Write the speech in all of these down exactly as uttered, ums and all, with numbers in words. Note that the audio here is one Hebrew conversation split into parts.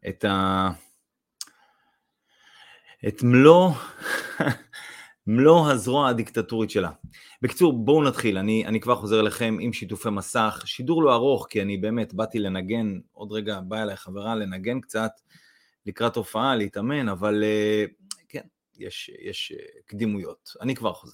את ה... את מלוא, מלוא הזרוע הדיקטטורית שלה. בקיצור, בואו נתחיל, אני, אני כבר חוזר אליכם עם שיתופי מסך, שידור לא ארוך, כי אני באמת באתי לנגן, עוד רגע באה אליי חברה לנגן קצת, לקראת הופעה, להתאמן, אבל כן, יש, יש קדימויות. אני כבר חוזר.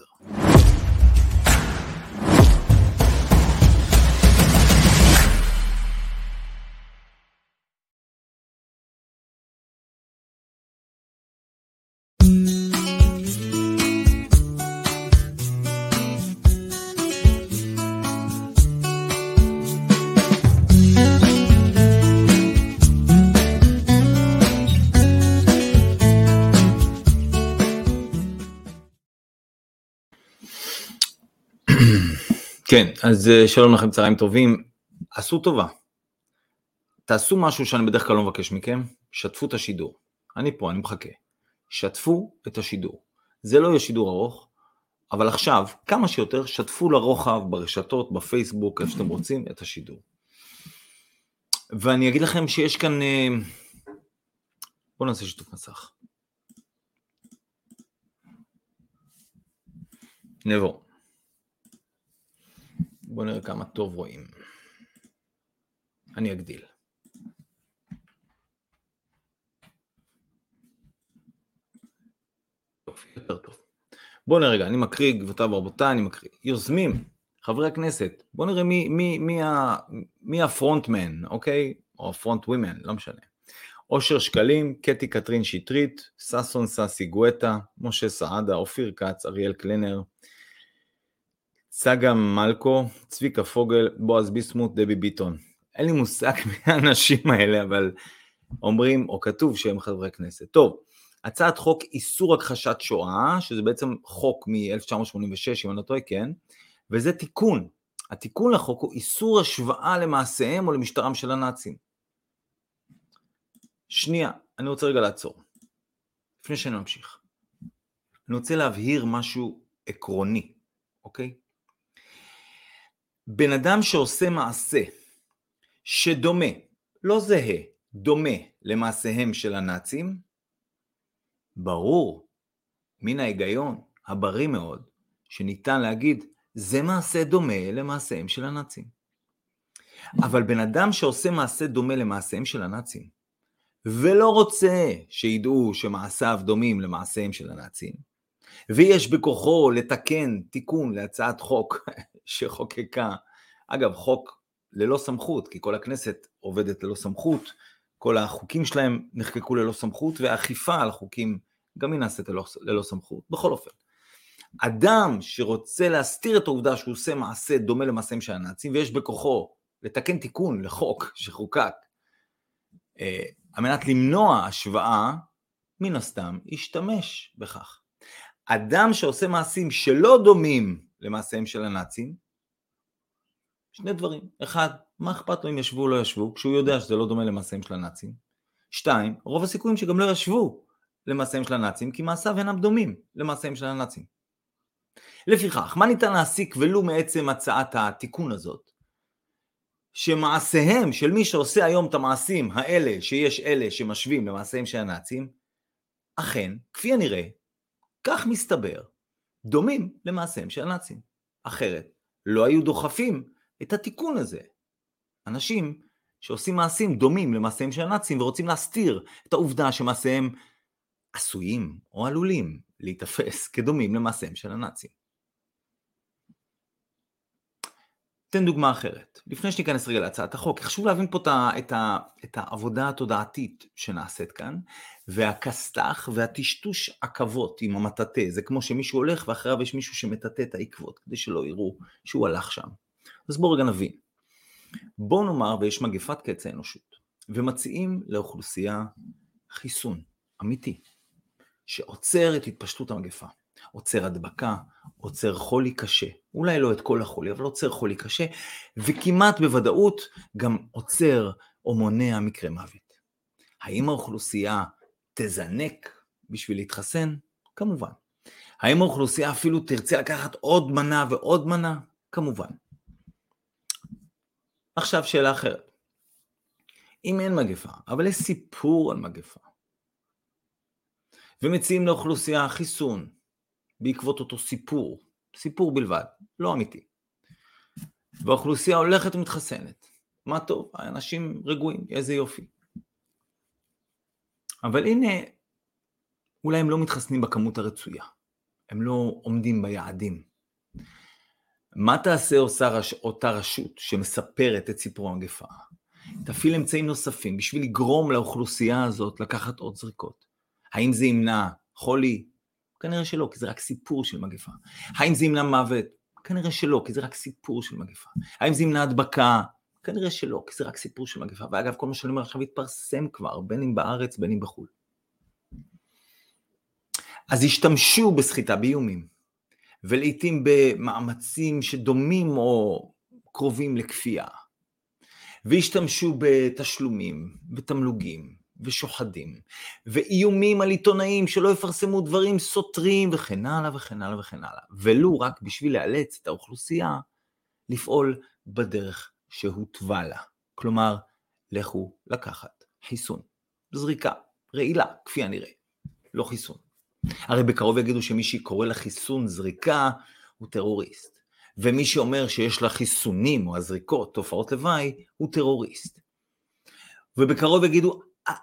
כן, אז שלום לכם, צהריים טובים. עשו טובה. תעשו משהו שאני בדרך כלל לא מבקש מכם, שתפו את השידור. אני פה, אני מחכה. שתפו את השידור. זה לא יהיה שידור ארוך, אבל עכשיו, כמה שיותר, שתפו לרוחב ברשתות, בפייסבוק, איפה שאתם רוצים, את השידור. ואני אגיד לכם שיש כאן... בואו נעשה שיתוף מסך. נבוא. בואו נראה כמה טוב רואים. אני אגדיל. טוב, יותר טוב. בואו נראה רגע, אני מקריא, גבירותיי ורבותיי, אני מקריא. יוזמים, חברי הכנסת, בואו נראה מי, מי, מי, ה, מי הפרונטמן, אוקיי? או הפרונט ווימן, לא משנה. אושר שקלים, קטי קטרין שטרית, ססון ססי גואטה, משה סעדה, אופיר כץ, אריאל קלנר, צגה מלכו, צביקה פוגל, בועז ביסמוט, דבי ביטון. אין לי מושג מהאנשים האלה, אבל אומרים, או כתוב שהם חברי כנסת. טוב, הצעת חוק איסור הכחשת שואה, שזה בעצם חוק מ-אלף תשע מאות שמונים ושש, אם אני לא טועה, כן, וזה תיקון. התיקון לחוק הוא איסור השוואה למעשיהם או למשטרם של הנאצים. שנייה, אני רוצה רגע לעצור. לפני שאני ממשיך. אני רוצה להבהיר משהו עקרוני, אוקיי? בן אדם שעושה מעשה שדומה, לא זהה, דומה למעשיהם של הנאצים, ברור, מן ההיגיון, הבריא מאוד, שניתן להגיד, זה מעשה דומה למעשיהם של הנאצים. אבל בן אדם שעושה מעשה דומה למעשיהם של הנאצים, ולא רוצה שידעו שמעשיו דומים למעשיהם של הנאצים, ויש בכוחו לתקן תיקון להצעת חוק שחוקקה, אגב חוק ללא סמכות, כי כל הכנסת עובדת ללא סמכות, כל החוקים שלהם נחקקו ללא סמכות, והאכיפה על החוקים גם היא נעשית ללא, ללא סמכות. בכל אופן, אדם שרוצה להסתיר את העובדה שהוא עושה מעשה דומה למעשיהם של הנאצים, ויש בכוחו לתקן תיקון לחוק שחוקק, אה, על מנת למנוע השוואה, מן הסתם ישתמש בכך. אדם שעושה מעשים שלא דומים למעשיהם של הנאצים, שני דברים. אחד, מה אכפת לו אם ישבו או לא ישבו, כשהוא יודע שזה לא דומה למעשיהם של הנאצים. שתיים, רוב הסיכויים שגם לא ישבו למעשיהם של הנאצים, כי מעשיו אינם דומים למעשיהם של הנאצים. לפיכך, מה ניתן להסיק ולו מעצם הצעת התיקון הזאת? שמעשיהם של מי שעושה היום את המעשים האלה, שיש אלה שמשווים למעשיהם של הנאצים, אכן, כפי הנראה, כך מסתבר, דומים למעשיהם של הנאצים. אחרת, לא היו דוחפים את התיקון הזה. אנשים שעושים מעשים דומים למעשיהם של הנאצים, ורוצים להסתיר את העובדה שמעשיהם עשויים או עלולים להתאפס כדומים למעשיהם של הנאצים. תן דוגמה אחרת. לפני שניכנס רגע להצעת החוק, חשוב להבין פה את, ה, את העבודה התודעתית שנעשית כאן, והכסתח והטשטוש עקבות עם המטאטה. זה כמו שמישהו הולך ואחריו יש מישהו שמטאטה את העקבות, כדי שלא יראו שהוא הלך שם. אז בואו רגע נבין. בואו נאמר ויש מגפת קץ האנושות, ומציעים לאוכלוסייה חיסון אמיתי, שעוצר את התפשטות המגפה. עוצר הדבקה, עוצר חולי קשה, אולי לא את כל החולי, אבל עוצר חולי קשה, וכמעט בוודאות גם עוצר או מונע מקרה מוות. האם האוכלוסייה תזנק בשביל להתחסן? כמובן. האם האוכלוסייה אפילו תרצה לקחת עוד מנה ועוד מנה? כמובן. עכשיו שאלה אחרת. אם אין מגפה, אבל יש סיפור על מגפה, ומציעים לאוכלוסייה חיסון בעקבות אותו סיפור, סיפור בלבד, לא אמיתי, והאוכלוסייה הולכת ומתחסנת, מה טוב, האנשים רגועים, איזה יופי. אבל הנה, אולי הם לא מתחסנים בכמות הרצויה, הם לא עומדים ביעדים. מה תעשה עושה אותה רשות שמספרת את סיפור המגפה? תפעיל אמצעים נוספים בשביל לגרום לאוכלוסייה הזאת לקחת עוד זריקות. האם זה ימנע חולי? כנראה שלא, כי זה רק סיפור של מגפה. האם זה ימנע מוות? כנראה שלא, כי זה רק סיפור של מגפה. האם זה ימנע הדבקה? כנראה שלא, כי זה רק סיפור של מגפה. ואגב, כל מה שאני אומר עכשיו יתפרסם כבר, בין אם בארץ, בין אם בחו"ל. אז השתמשו בסחיטה באיומים, ולעיתים במאמצים שדומים או קרובים לכפייה, והשתמשו בתשלומים ותמלוגים ושוחדים, ואיומים על עיתונאים שלא יפרסמו דברים סותרים וכן הלאה וכן הלאה וכן הלאה, ולו רק בשביל לאלץ את האוכלוסייה לפעול בדרך שהוטבה לה. כלומר, לכו לקחת חיסון, זריקה, רעילה, כפי הנראה, לא חיסון. הרי בקרוב יגידו שמי שקורא לחיסון זריקה הוא טרוריסט, ומי שאומר שיש לה חיסונים או הזריקות, תופעות לוואי, הוא טרוריסט. ובקרוב יגידו,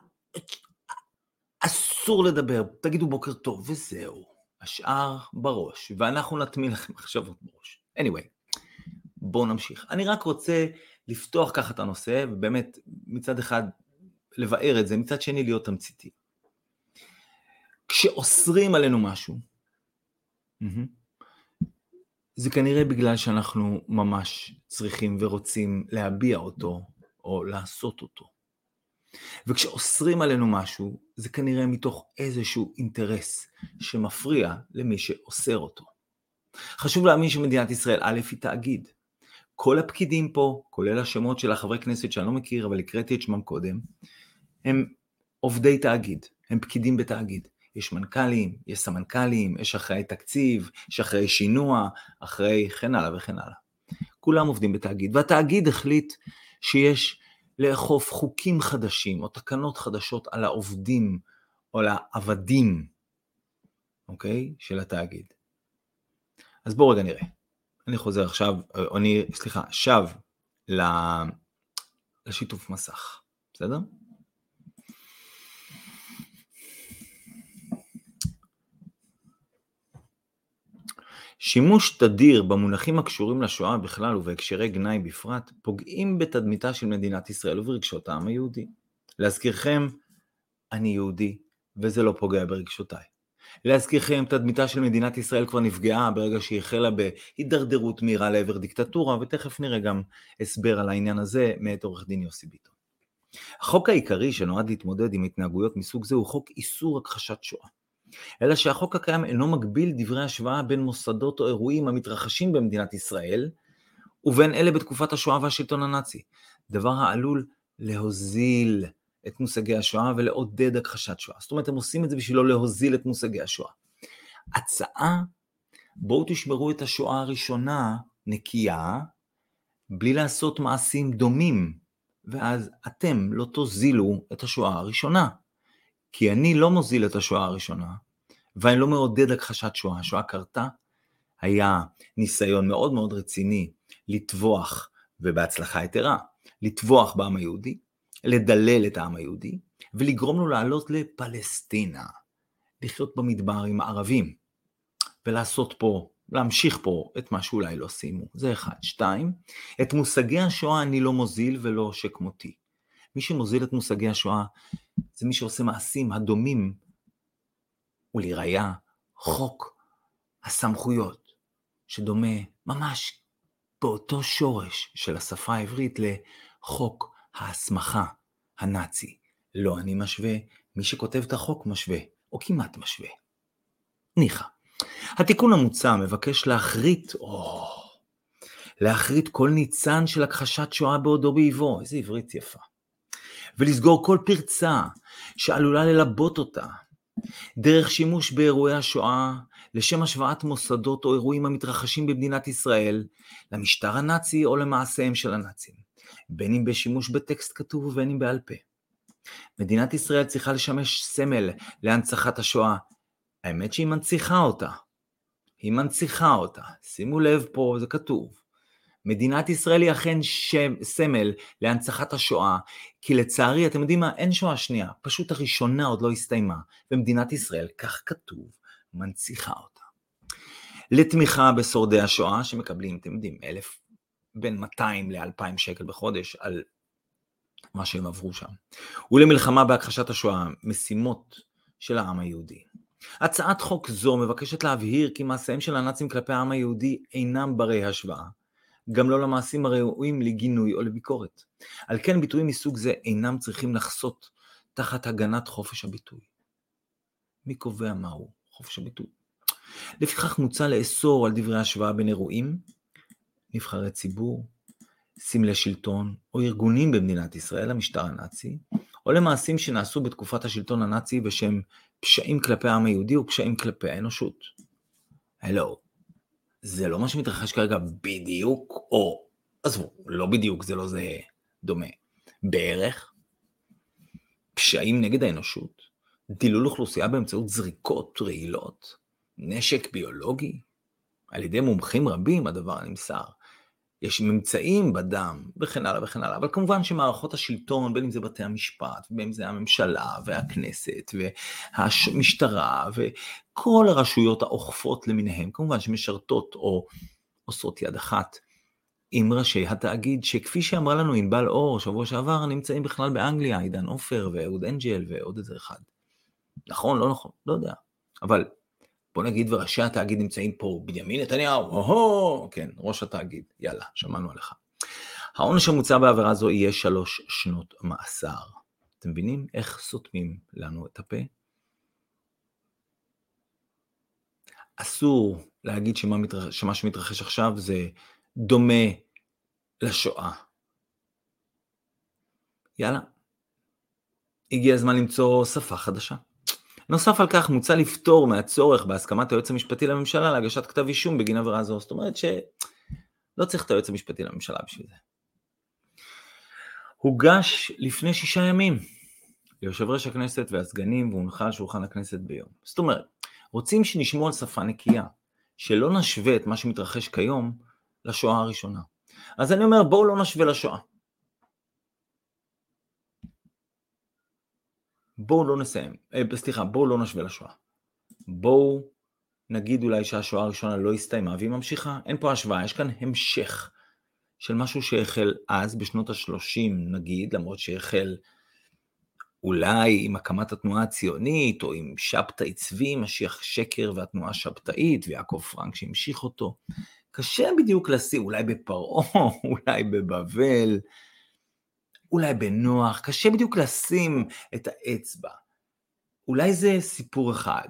אסור לדבר, תגידו בוקר טוב וזהו, השאר בראש, ואנחנו נטמין לכם מחשבות בראש. anyway, בואו נמשיך. אני רק רוצה לפתוח ככה את הנושא, ובאמת מצד אחד לבאר את זה, מצד שני להיות תמציתי. כשאוסרים עלינו משהו, זה כנראה בגלל שאנחנו ממש צריכים ורוצים להביע אותו, או לעשות אותו. וכשאוסרים עלינו משהו, זה כנראה מתוך איזשהו אינטרס שמפריע למי שאוסר אותו. חשוב להאמין שמדינת ישראל א' היא תאגיד. כל הפקידים פה, כולל השמות של החברי כנסת שאני לא מכיר, אבל הקראתי את שמם קודם, הם עובדי תאגיד, הם פקידים בתאגיד. יש מנכ"לים, יש סמנכ"לים, יש אחראי תקציב, יש אחראי שינוע, אחראי כן הלאה וכן הלאה. כולם עובדים בתאגיד, והתאגיד החליט שיש לאכוף חוקים חדשים או תקנות חדשות על העובדים או על העבדים, אוקיי? של התאגיד. אז בואו רגע נראה. אני חוזר עכשיו, או אני, סליחה, שב לשיתוף מסך, בסדר? שימוש תדיר במונחים הקשורים לשואה בכלל ובהקשרי גנאי בפרט, פוגעים בתדמיתה של מדינת ישראל וברגשות העם היהודי. להזכירכם, אני יהודי, וזה לא פוגע ברגשותיי. להזכירכם, תדמיתה של מדינת ישראל כבר נפגעה ברגע שהיא החלה בהידרדרות מהירה לעבר דיקטטורה, ותכף נראה גם הסבר על העניין הזה מאת עורך דין יוסי ביטון. החוק העיקרי שנועד להתמודד עם התנהגויות מסוג זה הוא חוק איסור הכחשת שואה. אלא שהחוק הקיים אינו מגביל דברי השוואה בין מוסדות או אירועים המתרחשים במדינת ישראל, ובין אלה בתקופת השואה והשלטון הנאצי, דבר העלול להוזיל את מושגי השואה ולעודד הכחשת שואה. זאת אומרת, הם עושים את זה בשביל לא להוזיל את מושגי השואה. הצעה, בואו תשמרו את השואה הראשונה נקייה, בלי לעשות מעשים דומים, ואז אתם לא תוזילו את השואה הראשונה. כי אני לא מוזיל את השואה הראשונה, ואני לא מעודד הכחשת שואה. השואה קרתה, היה ניסיון מאוד מאוד רציני לטבוח, ובהצלחה יתרה, לטבוח בעם היהודי, לדלל את העם היהודי, ולגרום לו לעלות לפלסטינה, לחיות במדבר עם הערבים, ולעשות פה, להמשיך פה את מה שאולי לא סיימו. זה אחד. שתיים, את מושגי השואה אני לא מוזיל ולא שכמותי. מי שמוזיל את מושגי השואה, זה מי שעושה מעשים הדומים, ולראיה חוק הסמכויות, שדומה ממש באותו שורש של השפה העברית לחוק ההסמכה הנאצי. לא אני משווה, מי שכותב את החוק משווה, או כמעט משווה. ניחא. התיקון המוצע מבקש להחריט, או, להחריט כל ניצן של הכחשת שואה בעודו באיבו, איזה עברית יפה. ולסגור כל פרצה שעלולה ללבות אותה, דרך שימוש באירועי השואה, לשם השוואת מוסדות או אירועים המתרחשים במדינת ישראל, למשטר הנאצי או למעשיהם של הנאצים. בין אם בשימוש בטקסט כתוב ובין אם בעל פה. מדינת ישראל צריכה לשמש סמל להנצחת השואה. האמת שהיא מנציחה אותה. היא מנציחה אותה. שימו לב פה, זה כתוב. מדינת ישראל היא אכן שם, סמל להנצחת השואה, כי לצערי, אתם יודעים מה, אין שואה שנייה, פשוט הראשונה עוד לא הסתיימה, ומדינת ישראל, כך כתוב, מנציחה אותה. לתמיכה בשורדי השואה, שמקבלים, אתם יודעים, אלף, בין מאתיים לאלפיים שקל בחודש, על מה שהם עברו שם. ולמלחמה בהכחשת השואה, משימות של העם היהודי. הצעת חוק זו מבקשת להבהיר כי מעשיהם של הנאצים כלפי העם היהודי אינם ברי השוואה, גם לא למעשים הראויים לגינוי או לביקורת. על כן ביטויים מסוג זה אינם צריכים לחסות תחת הגנת חופש הביטוי. מי קובע מהו חופש הביטוי? לפיכך מוצע לאסור על דברי השוואה בין אירועים, נבחרי ציבור, סמלי שלטון או ארגונים במדינת ישראל, המשטר הנאצי, או למעשים שנעשו בתקופת השלטון הנאצי ושהם פשעים כלפי העם היהודי ופשעים כלפי האנושות. הלו. זה לא מה שמתרחש כרגע בדיוק, או, עזבו, לא בדיוק, זה לא זה דומה. בערך, פשעים נגד האנושות, דילול אוכלוסייה באמצעות זריקות רעילות, נשק ביולוגי, על ידי מומחים רבים הדבר נמסר. יש ממצאים בדם, וכן הלאה וכן הלאה, אבל כמובן שמערכות השלטון, בין אם זה בתי המשפט, בין אם זה הממשלה והכנסת והמשטרה וכל הרשויות האוכפות למיניהם, כמובן שמשרתות או עושות יד אחת עם ראשי התאגיד, שכפי שאמרה לנו ענבל אור שבוע שעבר, נמצאים בכלל באנגליה, עידן עופר ואהוד אנג'ל ועוד איזה אחד. נכון, לא נכון, לא יודע, אבל בוא נגיד וראשי התאגיד נמצאים פה, בנימין נתניהו, הו-הו, כן, ראש התאגיד, יאללה, שמענו עליך. העונש המוצע בעבירה זו יהיה שלוש שנות מאסר. אתם מבינים איך סותמים לנו את הפה? אסור להגיד שמה, מתרחש, שמה שמתרחש עכשיו זה דומה לשואה. יאללה, הגיע הזמן למצוא שפה חדשה. נוסף על כך מוצע לפתור מהצורך בהסכמת היועץ המשפטי לממשלה להגשת כתב אישום בגין עבירה זו. זאת אומרת שלא צריך את היועץ המשפטי לממשלה בשביל זה. הוגש לפני שישה ימים ליושב ראש הכנסת והסגנים והונחה על שולחן הכנסת ביום. זאת אומרת, רוצים שנשמור על שפה נקייה, שלא נשווה את מה שמתרחש כיום לשואה הראשונה. אז אני אומר, בואו לא נשווה לשואה. בואו לא נסיים, אה, סליחה, בואו לא נשווה לשואה. בואו נגיד אולי שהשואה הראשונה לא הסתיימה והיא ממשיכה. אין פה השוואה, יש כאן המשך של משהו שהחל אז בשנות ה-שלושים נגיד, למרות שהחל אולי עם הקמת התנועה הציונית, או עם שבתאי צבי, משיח שקר והתנועה שבתאית, ויעקב פרנק שהמשיך אותו. קשה בדיוק לשים, אולי בפרעה, אולי בבבל, אולי בנוח, קשה בדיוק לשים את האצבע. אולי זה סיפור אחד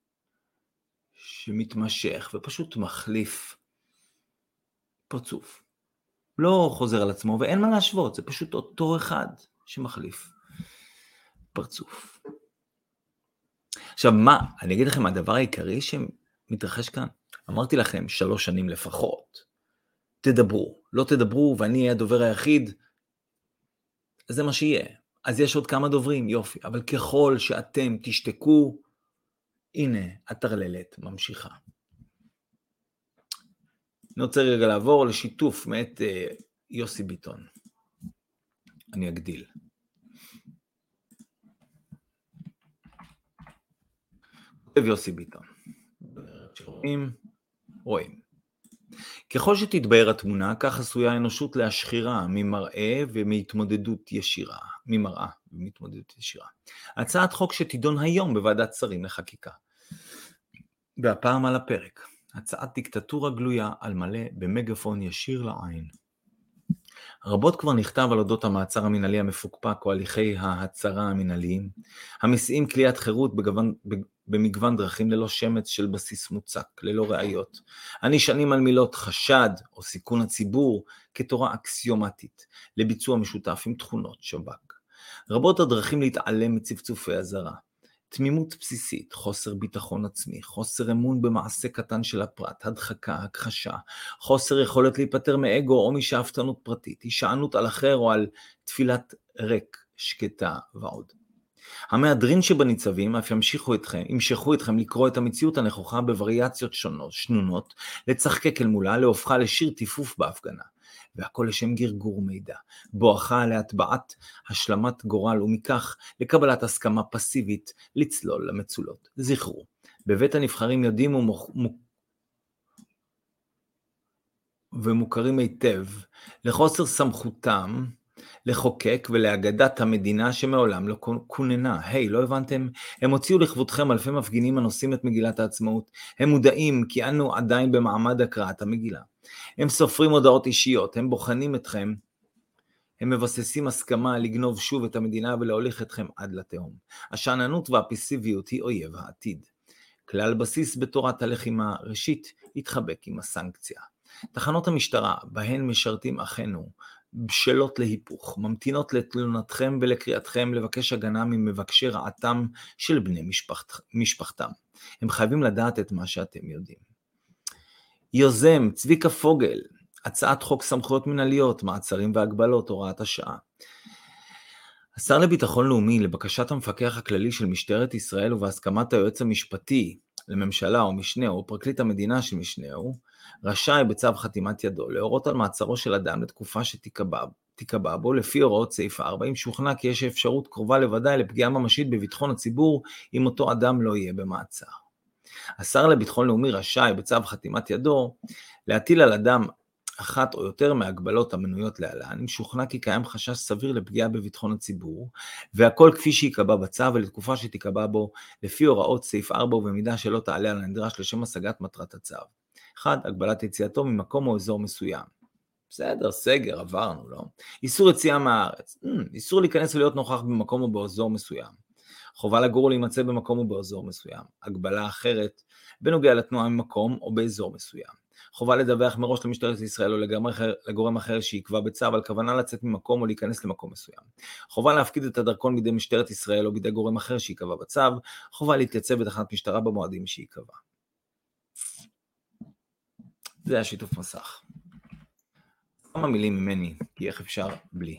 שמתמשך ופשוט מחליף פרצוף. לא חוזר על עצמו ואין מה להשוות, זה פשוט אותו אחד שמחליף פרצוף. עכשיו מה, אני אגיד לכם, הדבר העיקרי שמתרחש כאן, אמרתי לכם שלוש שנים לפחות, תדברו, לא תדברו ואני אהיה הדובר היחיד, זה מה שיהיה. אז יש עוד כמה דוברים, יופי, אבל ככל שאתם תשתקו, הנה, הטרללת ממשיכה. אני רוצה רגע לעבור לשיתוף מאת uh, יוסי ביטון. אני אגדיל. כותב יוסי ביטון. רואים, רואים. ככל שתתבהר התמונה, כך עשויה האנושות להשחירה ממראה ומהתמודדות ישירה, ממראה ומהתמודדות ישירה. הצעת חוק שתידון היום בוועדת שרים לחקיקה. והפעם על הפרק, הצעת דיקטטורה גלויה על מלא במגפון ישיר לעין. רבות כבר נכתב על אודות המעצר המנהלי המפוקפק או הליכי ההצרה המנהליים, המסיעים כליית חירות בגוון, במגוון דרכים ללא שמץ של בסיס מוצק, ללא ראיות, הנשענים על מילות חשד או סיכון הציבור כתורה אקסיומטית לביצוע משותף עם תכונות שב"כ. רבות הדרכים להתעלם מצפצופי הזרה, תמימות בסיסית, חוסר ביטחון עצמי, חוסר אמון במעשה קטן של הפרט, הדחקה, הכחשה, חוסר יכולת להיפטר מאגו או משאפתנות פרטית, הישענות על אחר או על תפילת ריק, שקטה ועוד. המהדרין שבניצבים אף ימשיכו אתכם, ימשכו אתכם לקרוא את המציאות הנכוחה בווריאציות שונות, שנונות, לצחקק אל מולה, להופכה לשיר טיפוף בהפגנה. והכל לשם גרגור מידע, בואכה להטבעת השלמת גורל ומכך לקבלת הסכמה פסיבית לצלול למצולות. זכרו, בבית הנבחרים יודעים ומוכ... ומוכרים היטב לחוסר סמכותם לחוקק ולהגדת המדינה שמעולם לא כוננה. היי, לא הבנתם? הם הוציאו לכבודכם אלפי מפגינים הנושאים את מגילת העצמאות. הם מודעים כי אנו עדיין במעמד הקראת המגילה. הם סופרים הודעות אישיות, הם בוחנים אתכם, הם מבססים הסכמה לגנוב שוב את המדינה ולהוליך אתכם עד לתהום. השאננות והפסיביות היא אויב העתיד. כלל בסיס בתורת הלחימה, ראשית, יתחבק עם הסנקציה. תחנות המשטרה, בהן משרתים אחינו, בשלות להיפוך, ממתינות לתלונתכם ולקריאתכם לבקש הגנה ממבקשי רעתם של בני משפחת, משפחתם. הם חייבים לדעת את מה שאתם יודעים. יוזם, צביקה פוגל, הצעת חוק סמכויות מנהליות, מעצרים והגבלות, הוראת השעה. השר לביטחון לאומי, לבקשת המפקח הכללי של משטרת ישראל ובהסכמת היועץ המשפטי לממשלה או משנהו או פרקליט המדינה של משנהו, רשאי בצו חתימת ידו להורות על מעצרו של אדם לתקופה שתיקבע תיקבע בו לפי הוראות סעיף ארבע, אם שוכנע כי יש אפשרות קרובה לוודאי לפגיעה ממשית בביטחון הציבור אם אותו אדם לא יהיה במעצר. השר לביטחון לאומי רשאי בצו חתימת ידו להטיל על אדם אחת או יותר מהגבלות המנויות להלן, אם שוכנע כי קיים חשש סביר לפגיעה בביטחון הציבור, והכל כפי שיקבע בצו ולתקופה שתיקבע בו לפי הוראות סעיף ארבע ובמידה שלא תעלה על הנדרש לשם השגת מטרת הצו. אחד, הגבלת יציאתו ממקום או אזור מסוים. בסדר, סגר, עברנו, לא? איסור יציאה מהארץ. איסור להיכנס ולהיות נוכח במקום או באזור מסוים. חובה לגור או להימצא במקום או באזור מסוים. הגבלה אחרת בנוגע לתנועה ממקום או באזור מסוים. חובה לדווח מראש למשטרת ישראל או לגורם אחר שיקבע בצו על כוונה לצאת ממקום או להיכנס למקום מסוים. חובה להפקיד את הדרכון בידי משטרת ישראל או בידי גורם אחר שיקבע בצו. חובה להתייצב בתחנת משטרה במועדים שיקבע. זה השיתוף מסך. כמה מילים ממני, כי איך אפשר בלי.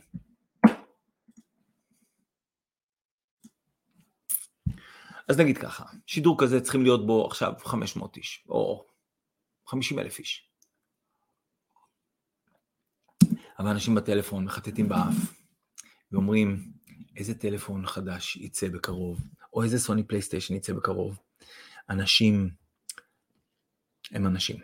אז נגיד ככה, שידור כזה צריכים להיות בו עכשיו חמש מאות איש, או חמישים אלף איש. אבל אנשים בטלפון מחטטים באף, ואומרים, איזה טלפון חדש יצא בקרוב, או איזה סוני פלייסטיישן יצא בקרוב. אנשים הם אנשים.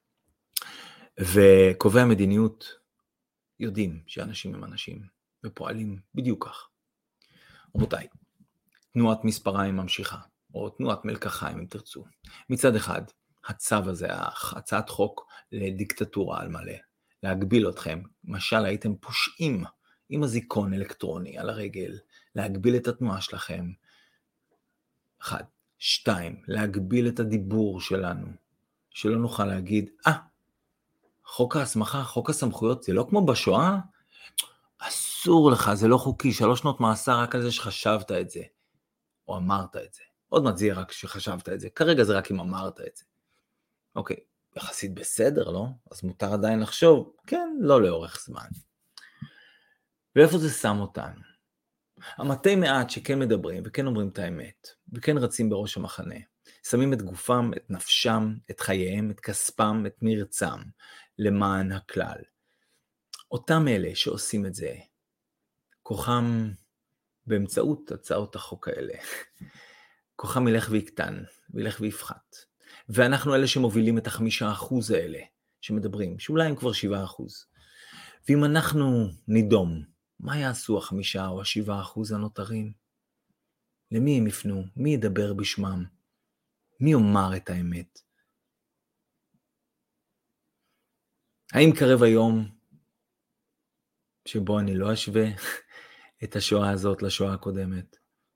וקובעי המדיניות יודעים שאנשים הם אנשים, ופועלים בדיוק כך. רבותיי, תנועת מספריים ממשיכה, או תנועת מלקחיים אם תרצו. מצד אחד, הצו הזה, הצעת חוק לדיקטטורה על מלא, להגביל אתכם, משל הייתם פושעים עם הזיכון אלקטרוני על הרגל, להגביל את התנועה שלכם. אחד. שתיים, להגביל את הדיבור שלנו, שלא נוכל להגיד, אה, חוק ההסמכה, חוק הסמכויות, זה לא כמו בשואה? אסור לך, זה לא חוקי, שלוש שנות מאסר רק על זה שחשבת את זה, או אמרת את זה. עוד מעט זה יהיה רק שחשבת את זה, כרגע זה רק אם אמרת את זה. אוקיי, יחסית בסדר, לא? אז מותר עדיין לחשוב, כן, לא לאורך זמן. ואיפה זה שם אותנו? המתי מעט שכן מדברים וכן אומרים את האמת, וכן רצים בראש המחנה, שמים את גופם, את נפשם, את חייהם, את כספם, את מרצם, למען הכלל. אותם אלה שעושים את זה, כוחם באמצעות הצעות החוק האלה, כוחם ילך ויקטן, וילך ויפחת. ואנחנו אלה שמובילים את החמישה אחוז האלה, שמדברים, שאולי הם כבר שבעה אחוז. ואם אנחנו נידום, מה יעשו החמישה או השבעה אחוז הנותרים? למי הם יפנו? מי ידבר בשמם? מי אומר את האמת? האם קרב היום שבו אני לא אשווה את השואה הזאת לשואה הקודמת?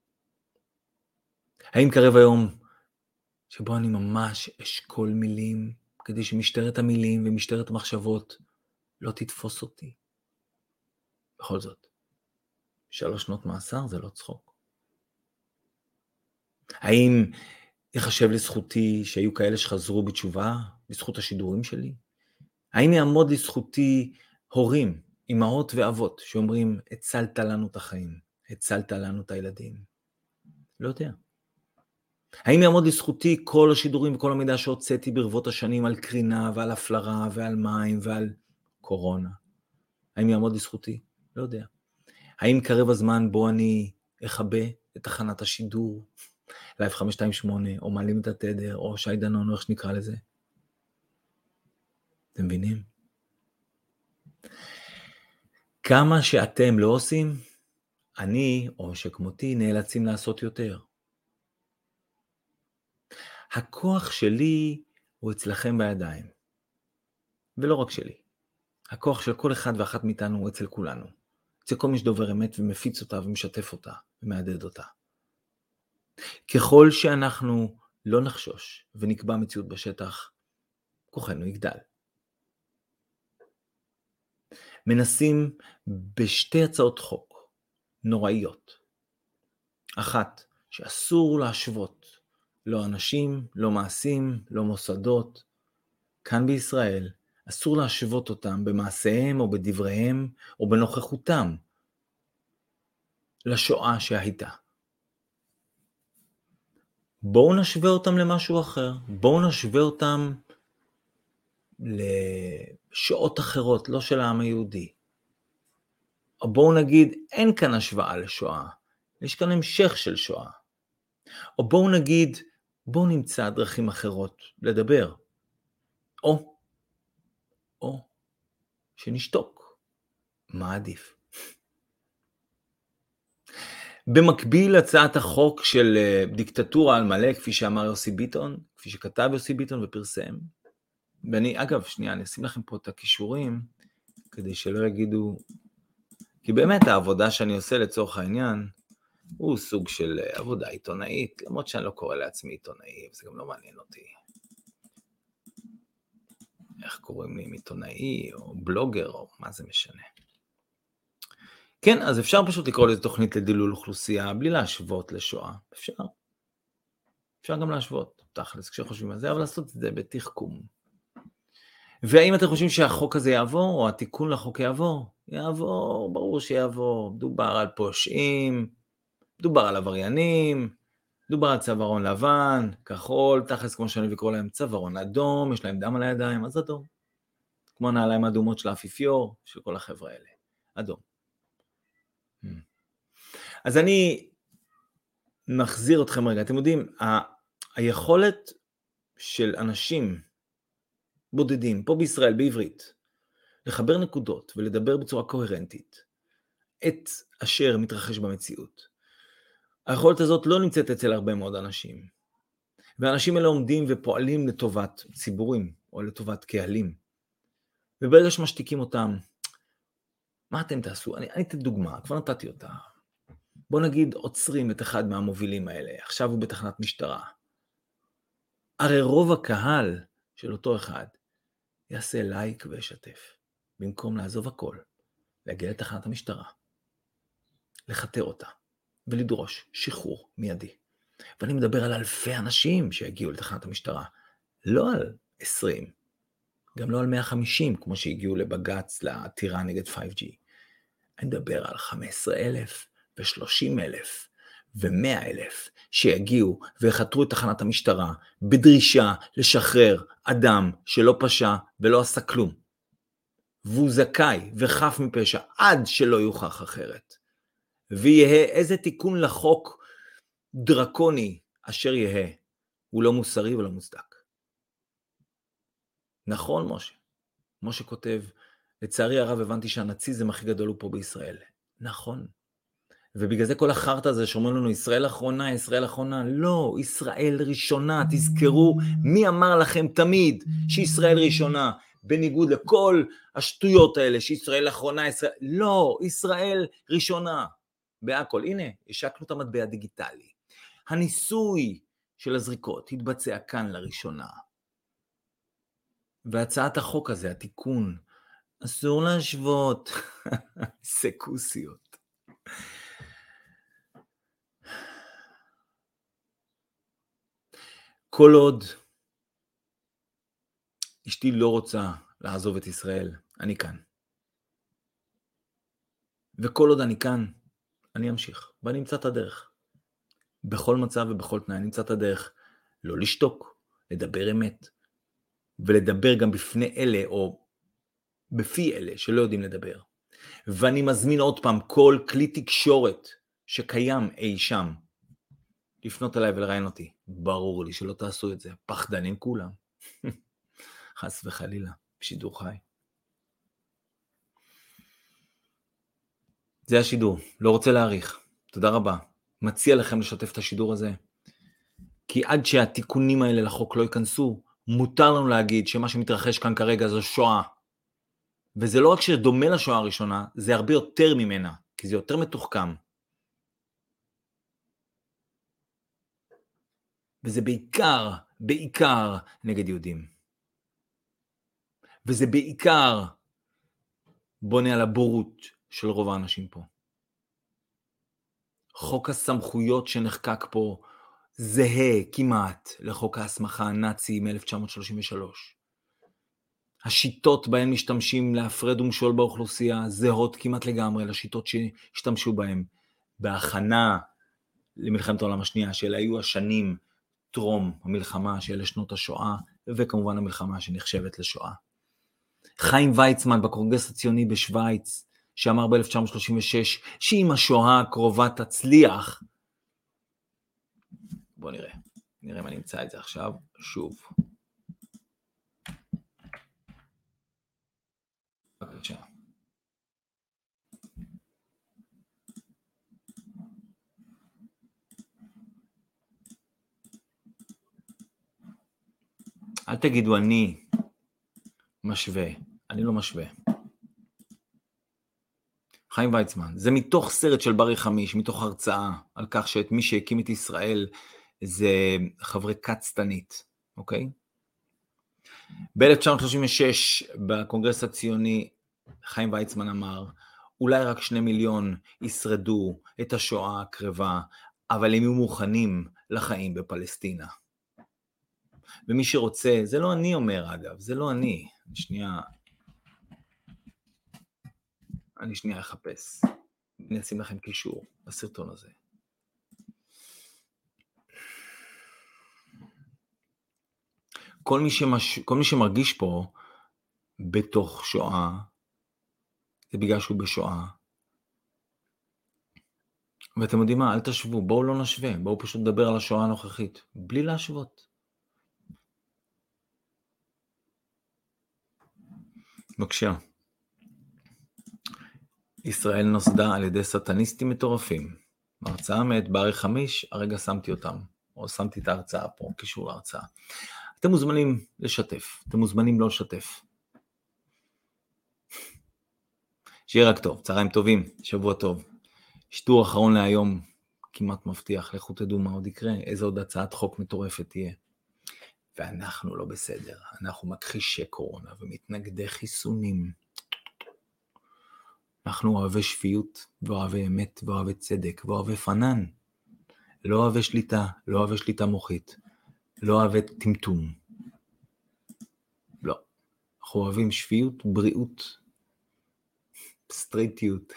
האם קרב היום שבו אני ממש אשכול מילים כדי שמשטרת המילים ומשטרת המחשבות לא תתפוס אותי? בכל זאת, שלוש שנות מאסר זה לא צחוק. האם יחשב לזכותי שהיו כאלה שחזרו בתשובה בזכות השידורים שלי? האם יעמוד לזכותי הורים, אמהות ואבות, שאומרים, הצלת לנו את החיים, הצלת לנו את הילדים? לא יודע. האם יעמוד לזכותי כל השידורים וכל המידע שהוצאתי ברבות השנים על קרינה ועל הפלרה ועל מים ועל קורונה? האם יעמוד לזכותי? לא יודע. האם קרב הזמן בו אני אחבא את תחנת השידור, לייב חמש שתיים שמונה, או מעלים את התדר, או שי דנון, או איך שנקרא לזה? אתם מבינים? כמה שאתם לא עושים, אני, או שכמותי, נאלצים לעשות יותר. הכוח שלי הוא אצלכם בידיים, ולא רק שלי. הכוח של כל אחד ואחת מאיתנו הוא אצל כולנו. אצל כל מי שדובר אמת ומפיץ אותה ומשתף אותה ומעדד אותה. ככל שאנחנו לא נחשוש ונקבע מציאות בשטח, כוחנו יגדל. מנסים בשתי הצעות חוק נוראיות. אחת, שאסור להשוות, לא אנשים, לא מעשים, לא מוסדות. כאן בישראל אסור להשוות אותם במעשיהם או בדבריהם או בנוכחותם לשואה שהייתה. בואו נשווה אותם למשהו אחר, בואו נשווה אותם לשואות אחרות, לא של העם היהודי. או בואו נגיד, אין כאן השוואה לשואה, יש כאן המשך של שואה. או בואו נגיד, בואו נמצא דרכים אחרות לדבר. או, או, שנשתוק. מה עדיף? במקביל הצעת החוק של דיקטטורה על מלא, כפי שאמר יוסי ביטון, כפי שכתב יוסי ביטון ופרסם, ואני, אגב, שנייה, אני אשים לכם פה את הכישורים, כדי שלא יגידו, כי באמת העבודה שאני עושה לצורך העניין, הוא סוג של עבודה עיתונאית, למרות שאני לא קורא לעצמי עיתונאי, וזה גם לא מעניין אותי. איך קוראים לי עיתונאי, או בלוגר, או מה זה משנה. כן, אז אפשר פשוט לקרוא לזה תוכנית לדילול אוכלוסייה, בלי להשוות לשואה. אפשר. אפשר גם להשוות, תכלס, כשחושבים על זה, אבל לעשות את זה בתחכום. והאם אתם חושבים שהחוק הזה יעבור, או התיקון לחוק יעבור? יעבור, ברור שיעבור. דובר על פושעים, דובר על עבריינים, דובר על צווארון לבן, כחול, תכלס כמו שאני לקרוא להם צווארון אדום, יש להם דם על הידיים, אז אדום. כמו נעליים אדומות של האפיפיור, של כל החבר'ה האלה. אדום. אז אני מחזיר אתכם רגע. אתם יודעים, ה- היכולת של אנשים בודדים, פה בישראל, בעברית, לחבר נקודות ולדבר בצורה קוהרנטית את אשר מתרחש במציאות. היכולת הזאת לא נמצאת אצל הרבה מאוד אנשים. והאנשים האלה עומדים ופועלים לטובת ציבורים או לטובת קהלים. וברגע שמשתיקים אותם, מה אתם תעשו? אני, אני אתן דוגמה, כבר נתתי אותה. בוא נגיד עוצרים את אחד מהמובילים האלה, עכשיו הוא בתחנת משטרה. הרי רוב הקהל של אותו אחד יעשה לייק וישתף, במקום לעזוב הכל, להגיע לתחנת המשטרה, לחתר אותה ולדרוש שחרור מיידי. ואני מדבר על אלפי אנשים שיגיעו לתחנת המשטרה, לא על עשרים, גם לא על מאה וחמישים, כמו שהגיעו לבגץ לעתירה נגד פייב ג'י. אני מדבר על חמישה עשר אלף ו-שלושים אלף ו-מאה אלף שיגיעו ויחתרו את תחנת המשטרה בדרישה לשחרר אדם שלא פשע ולא עשה כלום. והוא זכאי וחף מפשע עד שלא יוכח אחרת. ויהיה איזה תיקון לחוק דרקוני אשר יהיה, הוא לא מוסרי ולא מוצדק. נכון, משה? משה כותב, לצערי הרב הבנתי שהנאציזם הכי גדול הוא פה בישראל. נכון. ובגלל זה כל החרטא הזה שאומרים לנו, ישראל אחרונה, ישראל אחרונה. לא, ישראל ראשונה. תזכרו, מי אמר לכם תמיד שישראל ראשונה, בניגוד לכל השטויות האלה, שישראל אחרונה, ישראל... לא, ישראל ראשונה. בהכל. הנה, השקנו את המטבע הדיגיטלי. הניסוי של הזריקות התבצע כאן לראשונה. והצעת החוק הזה, התיקון, אסור להשוות. סקוסיות. כל עוד אשתי לא רוצה לעזוב את ישראל, אני כאן. וכל עוד אני כאן, אני אמשיך, ואני אמצא את הדרך. בכל מצב ובכל תנאי, אני אמצא את הדרך לא לשתוק, לדבר אמת, ולדבר גם בפני אלה, או בפי אלה שלא יודעים לדבר. ואני מזמין עוד פעם כל כלי תקשורת שקיים אי שם, לפנות אליי ולראיין אותי. ברור לי שלא תעשו את זה, פחדנים כולם. חס וחלילה, בשידור חי. זה השידור, לא רוצה להאריך. תודה רבה. מציע לכם לשתף את השידור הזה, כי עד שהתיקונים האלה לחוק לא ייכנסו, מותר לנו להגיד שמה שמתרחש כאן כרגע זו שואה. וזה לא רק שדומה לשואה הראשונה, זה הרבה יותר ממנה, כי זה יותר מתוחכם. וזה בעיקר, בעיקר נגד יהודים. וזה בעיקר בונה על הבורות של רוב האנשים פה. חוק הסמכויות שנחקק פה זהה כמעט לחוק ההסמכה הנאצי מ-אלף תשע מאות שלושים ושלוש. השיטות בהן משתמשים להפרד ומשול באוכלוסייה זהות כמעט לגמרי לשיטות שהשתמשו בהן בהכנה למלחמת העולם השנייה, שאלה היו השנים טרום המלחמה, שאלה שנות השואה, וכמובן המלחמה שנחשבת לשואה. חיים ויצמן בקונגרס הציוני בשוויץ, שאמר ב-אלף תשע מאות שלושים ושש, שאם השואה הקרובה תצליח, בואו נראה, נראה אם אני אמצא את זה עכשיו, שוב. בבקשה. אל תגידו אני משווה, אני לא משווה. חיים ויצמן, זה מתוך סרט של ברי חמיש, מתוך הרצאה על כך שאת מי שהקים את ישראל זה חברי קצתנית, אוקיי? ב-אלף תשע מאות שלושים ושש בקונגרס הציוני חיים ויצמן אמר, אולי רק שני מיליון ישרדו את השואה הקרבה, אבל הם יהיו מוכנים לחיים בפלסטינה. ומי שרוצה, זה לא אני אומר אגב, זה לא אני, שנייה, אני שנייה אחפש, אני אשים לכם קישור בסרטון הזה. כל מי, שמש... כל מי שמרגיש פה בתוך שואה, זה בגלל שהוא בשואה. ואתם יודעים מה, אל תשוו, בואו לא נשווה, בואו פשוט נדבר על השואה הנוכחית, בלי להשוות. בבקשה. ישראל נוסדה על ידי סטניסטים מטורפים. ההרצאה מאת ברי חמיש, הרגע שמתי אותם, או שמתי את ההרצאה פה, קישור להרצאה. אתם מוזמנים לשתף, אתם מוזמנים לא לשתף. שיהיה רק טוב, צהריים טובים, שבוע טוב. שידור אחרון להיום, כמעט מבטיח, לכו תדעו מה עוד יקרה, איזו עוד הצעת חוק מטורפת תהיה. ואנחנו לא בסדר, אנחנו מכחישי קורונה ומתנגדי חיסונים. אנחנו אוהבי שפיות, ואוהבי אמת, ואוהבי צדק, ואוהבי פנן. לא אוהבי שליטה, לא אוהבי שליטה מוחית, לא אוהבי טמטום. לא. אנחנו אוהבים שפיות, בריאות, סטרייטיות.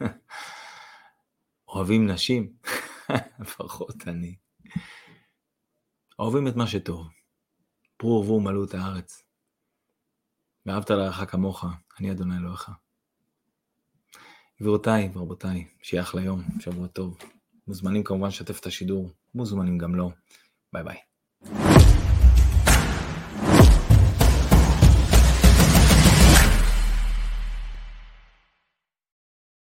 אוהבים נשים, לפחות אני. אוהבים את מה שטוב. פרו ורבו ומלאו את הארץ. ואהבת לרעך כמוך, אני אדוני אלוהיך. גבירותיי ורבותיי, שיהיה אחלה יום, שבוע טוב. מוזמנים כמובן לשתף את השידור, מוזמנים גם לא. ביי ביי.